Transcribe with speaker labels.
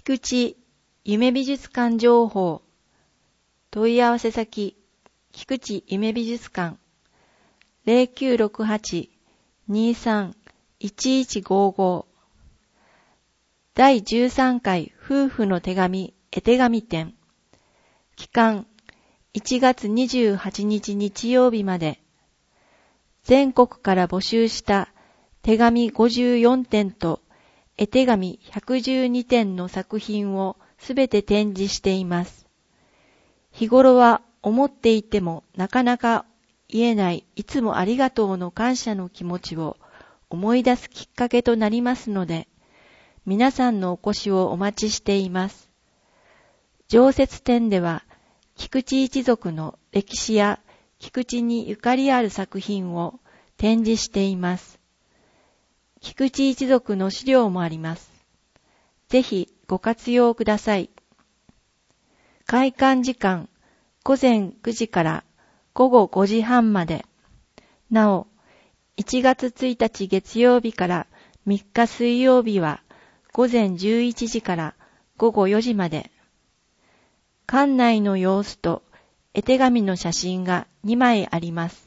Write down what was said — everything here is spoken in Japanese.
Speaker 1: 菊池夢美術館情報。問い合わせ先、菊池夢美術館 0968-23-1155 第13回夫婦の手紙絵手紙展。期間1月28日日曜日まで。全国から募集した手紙54点と絵手紙112点の作品をすべて展示しています。日頃は思っていてもなかなか言えないいつもありがとうの感謝の気持ちを思い出すきっかけとなりますので、皆さんのお越しをお待ちしています。常設展では、菊池一族の歴史や菊池にゆかりある作品を展示しています。菊池一族の資料もあります。ぜひご活用ください。開館時間午前9時から午後5時半まで。なお、1月1日月曜日から3日水曜日は午前11時から午後4時まで。館内の様子と絵手紙の写真が2枚あります。